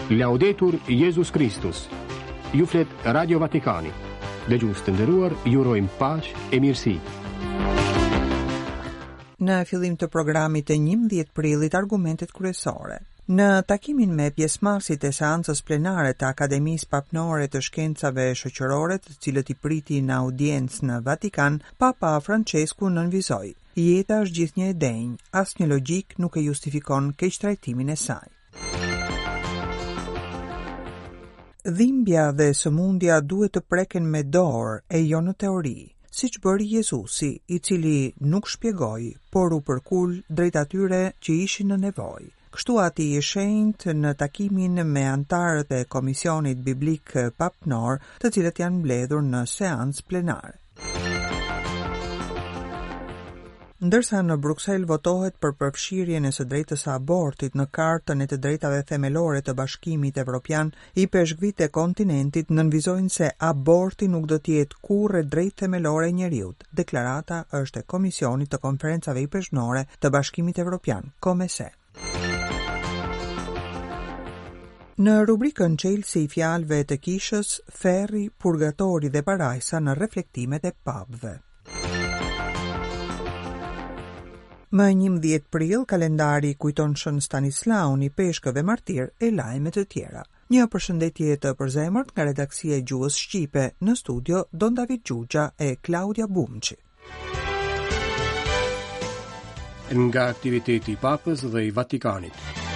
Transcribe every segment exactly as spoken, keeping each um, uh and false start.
Laudetur Jesus Christus. Ju flet Radio Vatikani. Dëgjues të nderuar, ju urojmë paqe e mirësi. Në fillim të programit të njëmbëdhjetë prillit, argumentet kryesore. Në takimin me pjesëmarrësit e seancës plenare të Akademisë Papnore të Shkencave Shoqërore, të cilët i priti në audiencë në Vatikan, Papa Francesku nënvizoi: jeta është gjithnjë e denjë, asnjë logjik nuk e justifikon keqtrajtimin e saj. Dhimbja dhe sëmundja duhet të preken me dorë e jo në teori, siç bëri Jezusi, i cili nuk shpjegoi, por u përkul drejt atyre që ishin në nevojë. Kështu ati i shenjtë në takimin me antarët e Komisionit Biblik Papnor, të cilët janë mbledhur në seancë plenare. Ndërsa në Bruksel votohet për përfshirjen e së drejtës së abortit në Kartën e të Drejtave Themelore të Bashkimit Evropian, i peshqvit e kontinentit nënvizojnë se aborti nuk do të jetë kurrë drejtë themelore e njeriut. Deklarata është e Komisionit të Konferencave i Peshqnore të Bashkimit Evropian, Komese. Në rubrikën çelësi i fjalëve të kishës, Ferri, Purgatori dhe Parajsa në reflektimet e papëve. Më njëmbëdhjetë prill, kalendari kujton Shën Stanislaun i peshkëve martir e lajme të tjera. Një përshëndetje të përzemërt nga redaksia e Gjuhës Shqipe, në studio Don David Gjugja e Claudia Bumçi. Nga aktiviteti i Papës dhe i Vatikanit.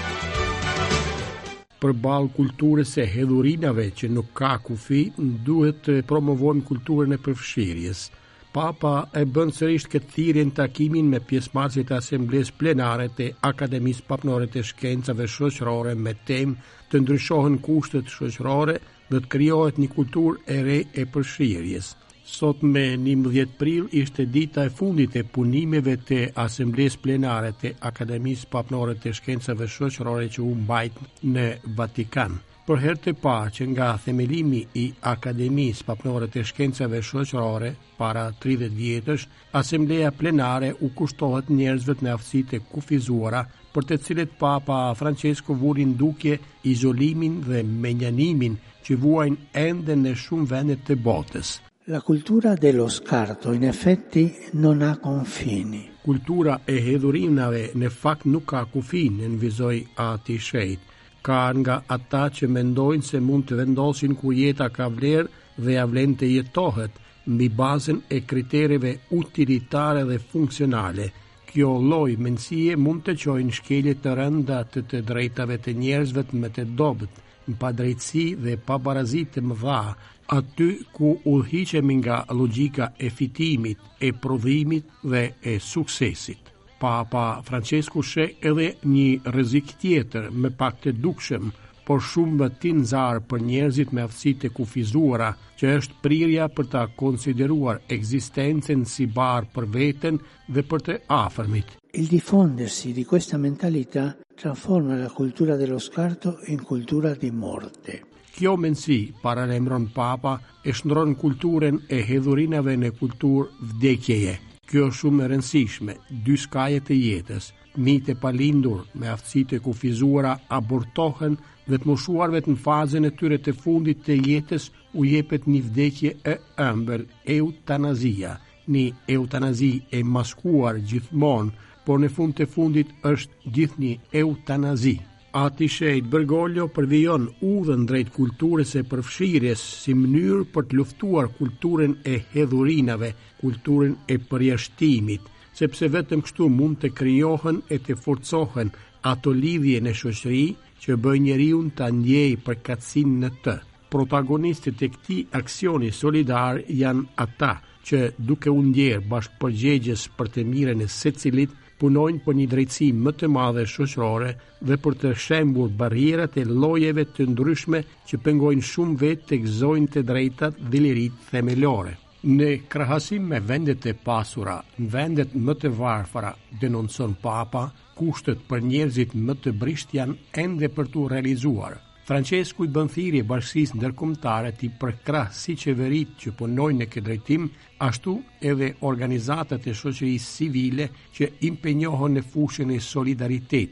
Përballë kulturës së hedhurinave që nuk ka kufi, duhet të promovojmë kulturën e përfshirjes. Papa e bën sërish këtë thirrje në takimin me pjesëmarrësit e Asamblesë Plenare të Akademisë Papnore të Shkencave Shoqërore me temë të ndryshohen kushtet shoqërore dhe të krijohet një kulturë e re e përfshirjes. Sot me njëmbëdhjetë prill ishte dita e fundit e punimeve të Asamblesë Plenare të Akademisë Papnore të Shkencave Shoqërore që u mbajt në Vatikan. Për herë të parë që nga themelimi i Akademisë Papnore të Shkencave Shoqërore para tridhjetë vjetësh, Asambleja Plenare u kushtohet njerëzve të aftësitë e kufizuara, për të cilët Papa Francesku vuri ndukje izolimin dhe menjanimin që vuajnë ende në shumë vende të botës. La cultura dello scarto in effetti non ha confini. Kultura e hedhurinave në fakt nuk ka kufin, nënvizoi ati shejt. Ka nga ata që mendojnë se mund të vendosin kur jeta ka vlerë dhe ja vlen të jetohet, mbi bazën e kriterieve utilitare dhe funksionale. Kjo lloj mendësie mund të çojë shkelje të rënda të të drejtave të njerëzve me të dobët, në padrejtësi dhe pabarazi të mëdha, aty ku udhëhiqemi nga logjika e fitimit, e prodhimit dhe e suksesit. Papa Francesku sheh edhe një rrezik tjetër, me pak të dukshëm, por shumë më tinzar për njerëzit me aftësitë e kufizuara, që është prirja për ta konsideruar ekzistencën si barë për veten dhe për të afërmit. Il diffondersi di questa mentalità trasforma la cultura dello scarto in cultura di morte. Kjo mendësi, paralemron Papa, e shndron kulturën e hedhurinave në kulturë vdekjeje. Kjo është shumë e rëndësishme, dy skajet e jetës, fëmijët e palindur me aftësitë e kufizuara abortohen dhe të moshuarve në fazën e tyre të fundit të jetës u jepet një vdekje e ëmbël, eutanazia, një eutanazi e maskuar gjithmonë, por në fund të fundit është gjithnjë eutanazi. Ati shejt Bergoglio përvijon udhën drejt kulturës e përfshirjes si mënyrë për të luftuar kulturën e hedhurinave, kulturën e përjashtimit, sepse vetëm kështu mund të krijohen e të forcohen ato lidhje në shoqëri që bëjnë njeriu ta ndjejë përkatësinë në të. Protagonistët e këtij aksioni solidar janë ata që duke u ndjerë bashkëpërgjegjës për të mirën e secilit, punojnë për një drejtësi më të madhe shoqërore dhe për të shembur barrierat e llojeve të ndryshme që pengojnë shumë vetë të gëzojnë të drejtat dhe liritë themelore. Në krahasim me vendet e pasura, në vendet më të varfara, denoncon Papa, kushtet për njerëzit më të brisht janë ende për tu realizuar. Francesku i bën thirrje bashkisë ndërkombëtare të përkrah si qeveritë që punojnë në këtë drejtim, ashtu edhe organizatat e shoqërisë civile që impenjohen në fushën e solidaritetit.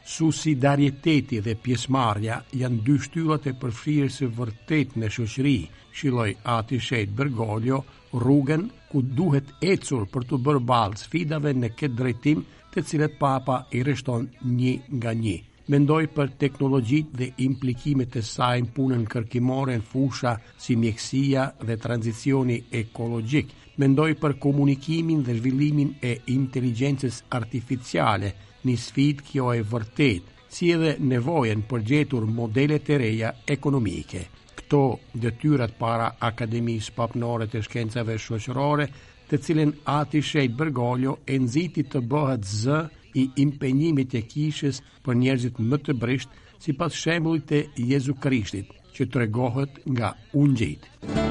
Subsidiariteti dhe pjesëmarrja janë dy shtyllat e përfshirjes së vërtet në shoqëri, shilloi Ati Shet Bergoglio, rrugën ku duhet ecur për të bërë ballë sfidave në këtë drejtim, të cilat Papa i rreshton një nga një. Mendoj për teknologjitë dhe implikimet e saj në punën kërkimore në fusha si mjekësia dhe tranzicioni ekologjik. Mendoj për komunikimin dhe zhvillimin e inteligjencës artificiale, një sfidë kjo e vërtet, si edhe nevojën për gjetur modele të reja ekonomike. Këto detyrat para Akademisë Papnore të Shkencave Shoqërore, të cilën Ati Shet Bergoglio e nxiti të bëhet zë i impenjimit e kishës për njerëzit më të brisht, sipas shembullit të Jezu Krishtit, që tregohet nga ungjit.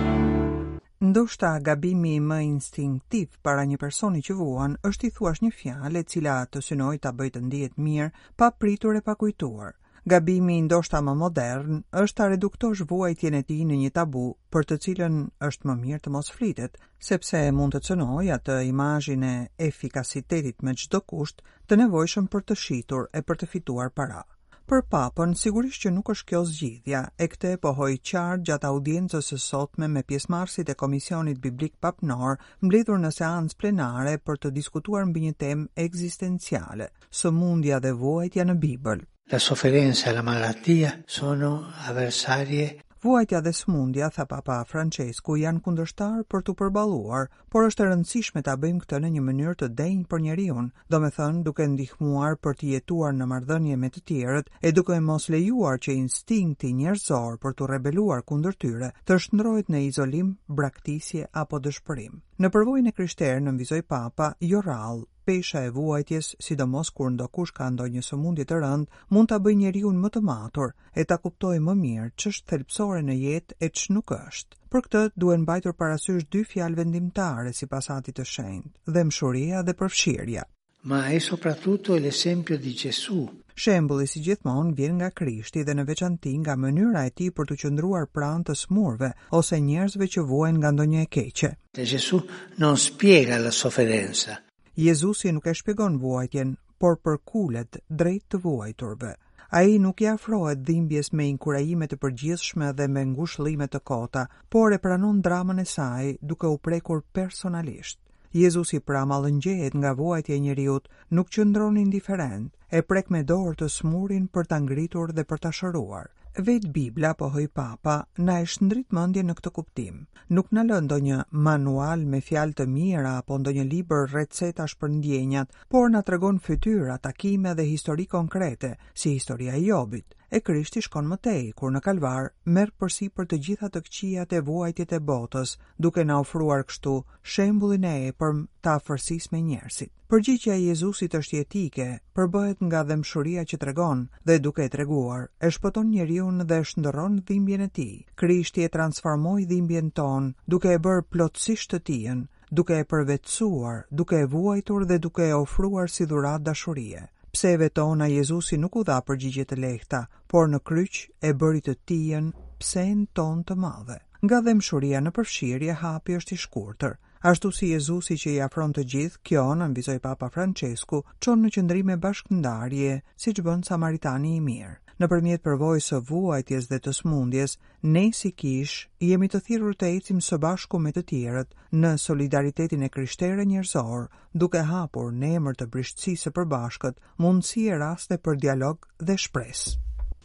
Ndoshta gabimi më instinktiv para një personi që vuan është i thuash një fjalë e cila të synoj ta bëjë të ndihet mirë, pa pritur e pa kujtuar. Gabimi ndoshta më modern është ta reduktosh vuajtjen e tij në një tabu për të cilën është më mirë të mos flitet, sepse mund të cënojë atë imazhin e efikasitetit me çdo kusht të nevojshëm për të shitur e për të fituar para. Për Papën, sigurisht që nuk është kjo zgjidhja, e këtë e pohoi qartë gjatë audiencës së sotme me pjesëmarrësit e Komisionit Biblik Papnor, mbledhur në seancë plenare për të diskutuar mbi një temë ekzistenciale, sëmundja dhe vuajtja në Bibël. La sofferenza e la malattia sono avversarie. Vuajtja dhe sëmundja, tha Papa Francesku, janë kundërshtar për të përballuar, por është e rëndësishme ta bëjmë këtë në një mënyrë të denjë për njeriun, domethënë duke ndihmuar për të jetuar në marrëdhënie me të tjerët e duke mos lejuar që instinkti njerëzor për të rebeluar kundër tyre të shndrohet në izolim, braktisje apo dëshpërim. Në përvojën e krishterë, nënvizoi Papa, jo rrallë, pesha e vuajtjes, sidomos kur ndokush ka ndonjë sëmundje të rëndë, mund ta bëjë njeriu më të matur e ta kuptojë më mirë ç'është thelbësore në jetë e ç'nuk është. Për këtë duhen mbajtur parasysh dy fjalë vendimtare sipas Atit të Shenjtë: dëmshuria dhe përfshirja. Ma è soprattutto l'esempio di Gesù. Shembulli si gjithmonë vjen nga Krishti dhe në veçanti nga mënyra e tij për të qëndruar pranë të smurve ose njerëzve që vuajnë nga ndonjë e keqe. Gesù non spiega la sofferenza. Jezusi nuk e shpjegon vuajtjen, por përkulet drejt të vuajturve. Ai nuk i afrohet dhimbjes me inkurajime të përgjithshme dhe me ngushëllime të kota, por e pranon dramën e saj duke u prekur personalisht. Jezusi pra mallëngjehet nga vuajtja e njeriut, nuk qëndron indiferent, e prek me dorë të smurin për ta ngritur dhe për ta shëruar. Vetë Bibla, pohoi Papa, na e shndrit mendjen në këtë kuptim. Nuk na lë ndonjë manual me fjalë të mira apo ndonjë libër recetash për ndjenjat, por na tregon fytyra, takime dhe histori konkrete, si historia e Jobit. E Krishti shkon më tej, kur në Kalvar merr përsipër të gjitha të këqijat e vuajtjet e botës, duke na ofruar kështu shembullin e epërm të afërsisë me njerëzit. Përgjigjja e Jezusit është jetike, përbëhet nga dëmshuria që tregon dhe duke e treguar, e shpëton njeriun dhe e shndërron dhimbjen e tij. Krishti e transformoi dhimbjen tonë, duke e bërë plotësisht të tijën, duke e përvetësuar, duke e vuajtur dhe duke e ofruar si dhuratë dashurie. Pseve tona Jezusi nuk u dha përgjigje të lehta, por në kryq e bëri të tijën psen ton të madhe. Nga dëmshuria në përfshirje hapi është i shkurtër. Ashtu si Jezusi që i afron të gjithë, kjo, nënvizoi Papa Francesku, çon në qëndrime bashkëndarje, siç bën Samaritani i mirë. Nëpërmjet përvojës së vuajtjes dhe të smundjes, ne si kish jemi të thirrur të ecim së bashku me të tjerët në solidaritetin e krishterë njerëzor, duke hapur në emër të brishtësisë së përbashkët mundësi e raste për dialog dhe shpresë.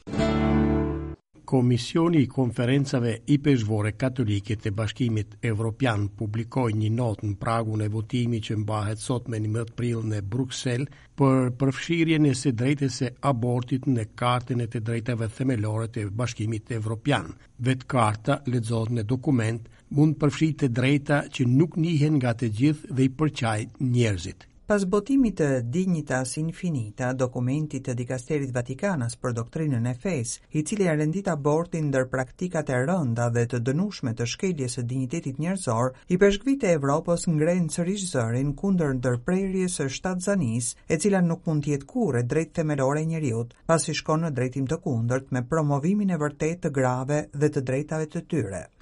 Komisioni i konferencave i peshvore katolike të Bashkimit Evropian publikoi një notë në pragun e votimit që mbahet sot me njëmbëdhjetë prill në Bruksel për përfshirjen e së drejtës së abortit në kartën e të drejtave themelore të Bashkimit Evropian. Vetë karta, lexohet në dokument, mund përfshijë të drejta që nuk njihen nga të gjithë dhe i përqajnë njerëzit. Pas botimit të Dignitas Infinita, dokumentit të Dikasterit Vatikanas për doktrinën e fesë, i cili e rendit abortin ndër praktikat e rënda dhe të dënueshme të shkeljes së dinjitetit njerëzor, i peshkvit e Evropës ngren sërish zërin kundër ndërprerjes së shtatzanisë, e cila nuk mund të jetë kurrë drejt themelore e njeriut, pasi shkon në drejtim të kundërt me promovimin e vërtet të grave dhe të drejtave të tyre.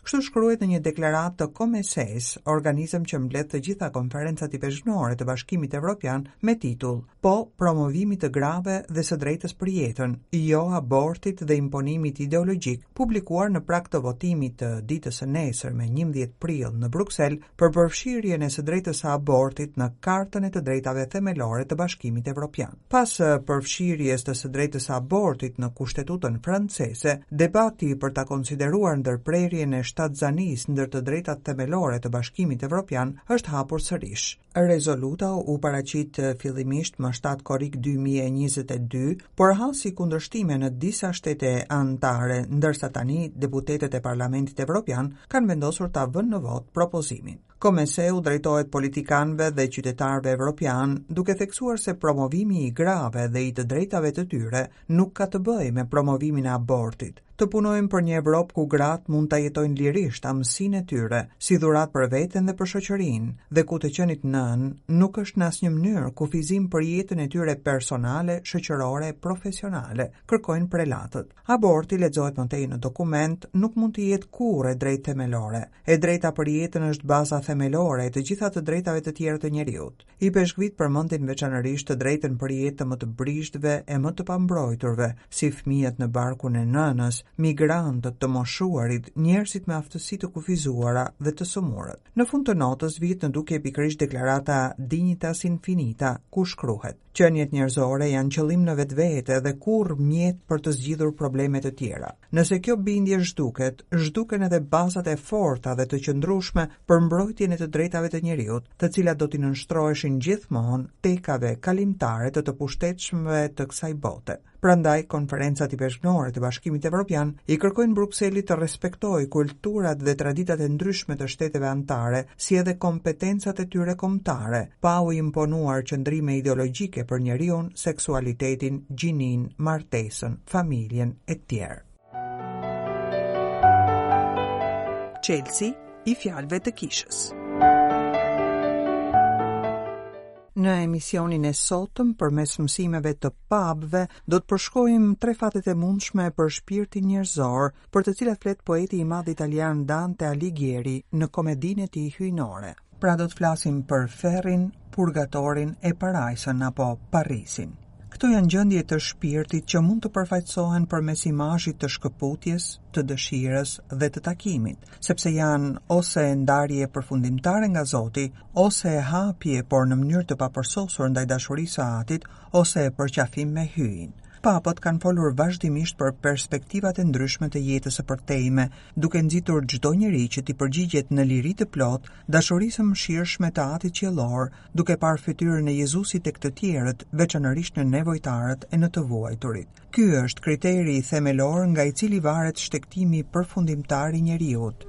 Kështu shkruhet në një deklaratë të Comeses, organizëm që mbledh të gjitha konferencat i peshqnore të Bashkimit Evropian me titull Po promovimit të grave dhe së drejtës për jetën, jo abortit dhe imponimit ideologjik, publikuar në prag të votimit të ditës së nesërme njëmbëdhjetë prill në Bruksel për përfshirjen e së drejtës së abortit në Kartën e të drejtave themelore të Bashkimit Evropian. Pas përfshirjes të së drejtës së abortit në Kushtetutën franceze, debati për ta konsideruar ndërprerjen e shtatzanisë ndër të drejtat themelore të Bashkimit Evropian është hapur sërish. Rezoluta u paraqit fillimisht më shtatë korrik dy mijë e njëzet e dy, por hasi kundërshtime në disa shtete anëtare, ndërsa tani deputetët e Parlamentit Evropian kanë vendosur ta vënë në vot propozimin. Komeseu drejtohet politikanëve dhe qytetarëve evropian, duke theksuar se promovimi i grave dhe i të drejtave të tyre nuk ka të bëjë me promovimin e abortit. Të punojmë për një Evropë ku gratë mund ta jetojnë lirisht amësinë e tyre, si dhuratë për veten dhe për shoqërinë, dhe ku të qenit nën nuk është në asnjë mënyrë kufizim për jetën e tyre personale, shoqërore, profesionale, kërkojnë prelatët. Aborti, lexohet më tej në dokument, nuk mund të jetë kurrë e drejtë themelore. E drejta për jetën është baza themelore e të gjitha të drejtave të tjera të njeriut. I peshkvit përmendin veçanërisht të drejtën për jetë të më të brishtëve e më të pambrojturve, si fëmijët në barkun e nënës, migrantët, të moshuarit, njerëzit me aftësi të kufizuara dhe të sëmurët. Në fund të notës vjet në duke pikërisht deklarata Dignitas Infinita, ku shkruhet: qeniet njerëzore janë qëllim në vetvete dhe kurrë mjet për të zgjidhur probleme të tjera. Nëse kjo bindje zhduket, zhduken edhe bazat e forta dhe të qëndrueshme për mbrojtjen e të drejtave të njeriut, të cilat do t'i nënshtroheshin gjithmonë tekave kalimtare të të pushtetshmëve të kësaj bote. Prandaj, konferencat i peshqnore të Bashkimit Evropian i kërkojnë Brukselit të respektojë kulturat dhe traditat e ndryshme të shteteve anëtare, si edhe kompetencat e tyre kombëtare, pa u imponuar qëndrime ideologjike për njeriun, seksualitetin, gjinin, martesën, familjen e tjerë. Chelsea i fjalëve të kishës. Në emisionin e sotëm, përmes mësimeve të pabëve, do të përshkojmë tre fatet e mundshme për shpirtin njerëzor, për të cilat flet poeti i madh italian Dante Alighieri në komedinë e tij hyjnore. Pra do të flasim për ferrin, purgatorin e parajsën apo parrisin. Këto janë gjendje të shpirtit që mund të përfaqësohen përmes imazhit të shkëputjes, të dëshirës dhe të takimit, sepse janë ose ndarje përfundimtare nga Zoti, ose hapje por në mënyrë të papërsosur ndaj dashurisë së Atit, ose përqafim me hyjin. Papët kanë folur vazhdimisht për perspektivat e ndryshme të jetës së përtejme, duke nxitur çdo njeri që t'i përgjigjet në liri të plot dashurisë së mëshirshme të Atit qiellor, duke parë fytyrën e Jezusit tek të tjerët, veçanërisht në nevojtarët e në të vuajturit. Ky është kriteri themelor nga i cili varet shtektimi përfundimtar i njeriut.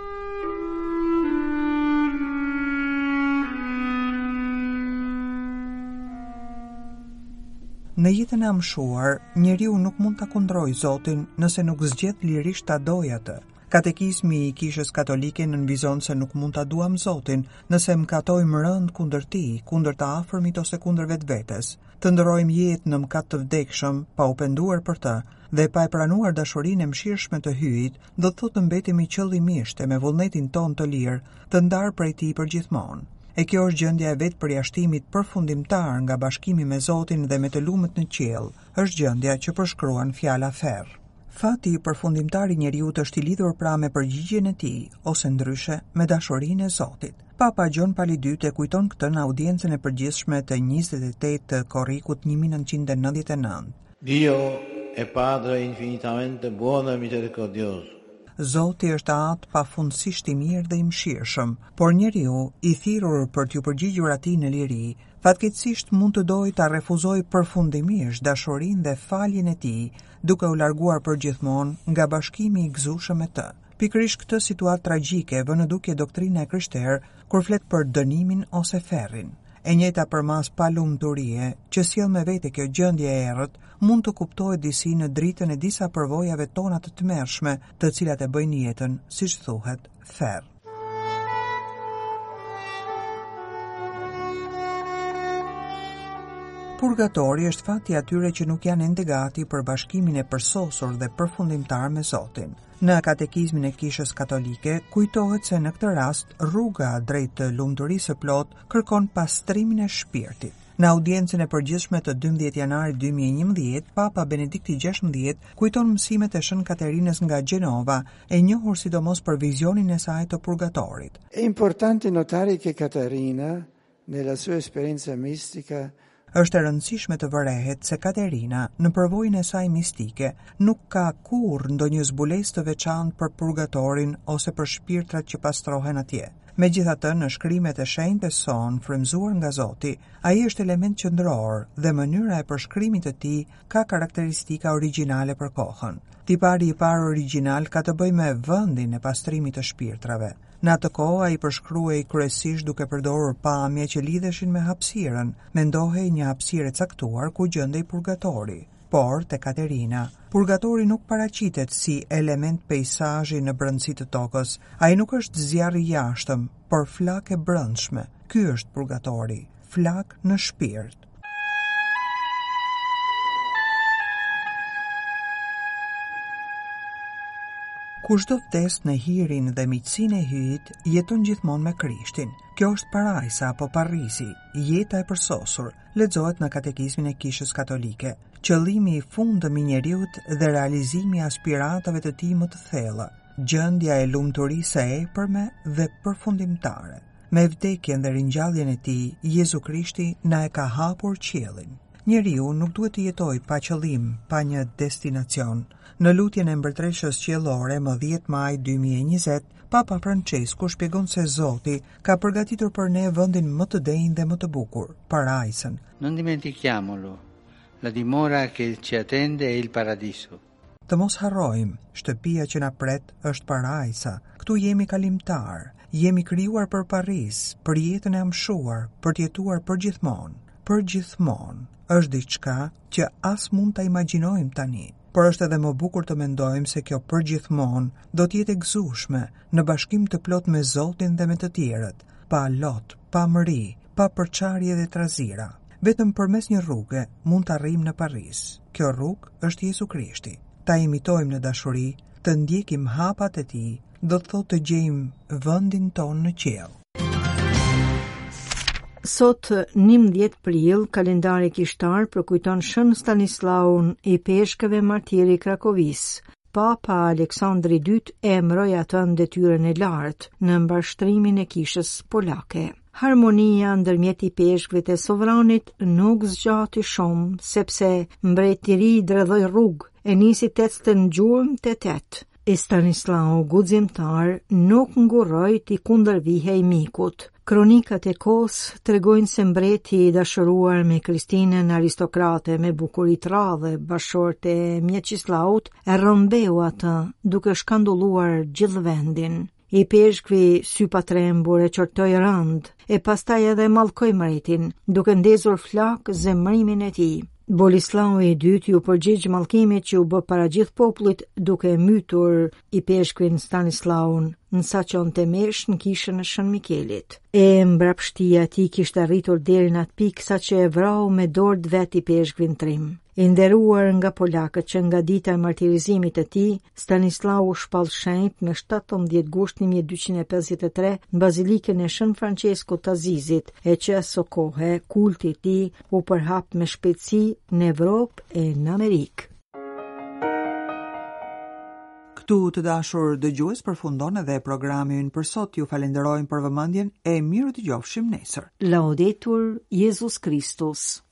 Në jetën e amshuar, njeriu nuk mund ta kundrojë Zotin nëse nuk zgjedh lirisht ta dojë atë. Katekizmi i Kishës Katolike nënvizon se nuk mund ta duam Zotin nëse mkatojmë rënd kundër tij, kundër të afërmit ose kundër vetvetes. Të ndrojmë jetë në mkat të vdekshëm, pa u penduar për të dhe pa e pranuar dashurinë e mëshirshme të hyjit, do të thotë të mbetemi qëllimisht e me vullnetin ton të lirë, të ndarë prej tij përgjithmonë. E kjo është gjendja e vetë përjashtimit përfundimtar nga bashkimi me Zotin dhe me të lumët në qiell, është gjendja që përshkruan fjala ferr. Fati përfundimtar i njeriut është i lidhur pra me përgjigjen e tij, ose ndryshe me dashurinë e Zotit. Papa Gjon Pali dytë e kujton këtë në audiencën e përgjithshme të njëzet e tetë të korrikut një mijë nëntëqind e nëntëdhjetë e nëntë. Dio è Padre infinitamente buono e misericordioso. Zoti është atë pafundësisht i mirë dhe i mëshirshëm, por njeriu, i thirrur për t'ju përgjigjur atij në liri, fatkeqësisht mund të dojë ta refuzojë përfundimisht dashurinë dhe faljen e tij, duke u larguar përgjithmonë nga bashkimi i gëzueshëm me të. Pikërisht këtë situatë tragjike vë në dukje doktrina e krishterë kur flet për dënimin ose ferrin. E njëjta përmas palumturie që sjell me vete kjo gjendje e errët mund të kuptohet disi në dritën e disa përvojave tona të tmerrshme, të cilat e bëjnë jetën, siç thuhet, ferr. Purgatori është fati atyre që nuk janë ende gati për bashkimin e përsosur dhe përfundimtar me Zotin. Në katekizmin e Kishës Katolike kujtohet se në këtë rast rruga drejt të lumturisë së plotë kërkon pastrimin e shpirtit. Në audiencën e përgjithshme të dymbëdhjetë janarit dy mijë e njëmbëdhjetë, Papa Benedikti gjashtëmbëdhjetë kujton mësimet e Shën Katerinës nga Gjenova, e njohur sidomos për vizionin e saj të purgatorit. È importante notare che Caterina, nella sua esperienza mistica, Është e rëndësishme të vërehet se Katerina, në përvojën e saj mistike, nuk ka kurrë ndonjë zbulesë të veçantë për purgatorin ose për shpirtrat që pastrohen atje. Megjithatë, në shkrimet e shenjtë e son frymzuar nga Zoti, ai është element qendror dhe mënyra e përshkrimit të tij ka karakteristika origjinale për kohën. Tipari i parë origjinal ka të bëjë me vendin e pastrimit të shpirtrave. Në atë kohë ai përshkruhej kryesisht duke përdorur pamje që lidheshin me hapësirën, mendohej një hapësirë e caktuar ku gjendej purgatori. Por te Katerina, purgatori nuk paraqitet si element peizazhi në brendësi të tokës. Ai nuk është zjarr i jashtëm, por flak e brendshme. Ky është purgatori, flak në shpirt. Kushdo vdes në hirin dhe miqësinë e hyjit, jeton gjithmonë me Krishtin. Kjo është parajsa apo parrisi, jeta e përsosur, lexohet në katekizmin e Kishës Katolike. Qëllimi i fundëm i njeriut dhe realizimi i aspiratave të tij më të thella, gjendja e lumturisë së epërme dhe përfundimtare. Me vdekjen dhe ringjalljen e tij, Jezu Krishti na e ka hapur qiellin. Njeriu nuk duhet të jetojë pa qëllim, pa një destinacion. Në lutjen e mbretëreshës qiellore më dhjetë maj dy mijë e njëzet, Papa Francesku shpjegon se Zoti ka përgatitur për ne vendin më të denjë dhe më të bukur, parajsën. Non dimentichiamolo, la dimora che ci attende è il paradiso. Të mos harrojmë, shtëpia që na pret është parajsa. Ktu jemi kalimtar, jemi krijuar për parris, për jetën e amshuar, për të jetuar përgjithmonë. Përgjithmonë është diçka që as mund ta imagjinojmë tani, por është edhe më bukur të mendojmë se kjo përgjithmonë do të jetë e gëzueshme në bashkim të plot me Zotin dhe me të tjerët, pa lot, pa mëri, pa përçarje dhe trazira. Vetëm përmes një rruge mund të arrijmë në Paris. Kjo rrugë është Jezu Krishti. Ta imitojmë në dashuri, të ndjekim hapat e tij, do të thotë të gjejmë vendin tonë në qiell. Sot, njëmbëdhjetë prill, kalendari kishtar përkujton Shën Stanislaun i peshkëve martiri Krakovis. Papa Aleksandri the dytë e emëroi atë në detyrën e lartë në mbashtrimin e kishës polake. Harmonia ndërmjet i peshkëve të sovranit nuk zgjati shumë, sepse mbretëri dredhoi rrugë e nisi tetëste në gjurmë të tetë. E Stanislau guximtar nuk ngurroi t'i kundërvihej mikut. Kronikat e kohës tregojnë se mbreti i dashuruar me Kristinën aristokrate me bukuri të rradhe, bashorte e Mjeqislaut, e rrëmbeu atë duke shkandulluar gjithë vendin. I peshkvi sy pa trembur e qortoi rënd, e pastaj edhe mallkoi mbretin, duke ndezur flak zemrimin e tij. Bolislau i dytë ju përgjigj mallkimit që u bë para gjithë popullit duke mytur i peshkvin Stanislaun, nësa qonte mesh në kishën e Shën Mikelit. E mbrapshtia e tij kishte arritur deri në atë pikë sa që e vrau me dorë vet i peshkvin trim. I nderuar nga polakët që nga dita e martirizimit të tij, Stanislau u shpall shenjt me shtatëmbëdhjetë gusht një mijë dyqind e pesëdhjetë e tre në bazilikën e Shën Francesco të Azizit, e që aso kohë kulti i tij u përhap me shpejtësi në Evropë e në Amerikë. Këtu të dashur dëgjues përfundon edhe programi ynë për sot. Ju falenderojmë për vëmendjen e miru dëgjofshim nesër. Laudetur Jesus Christus.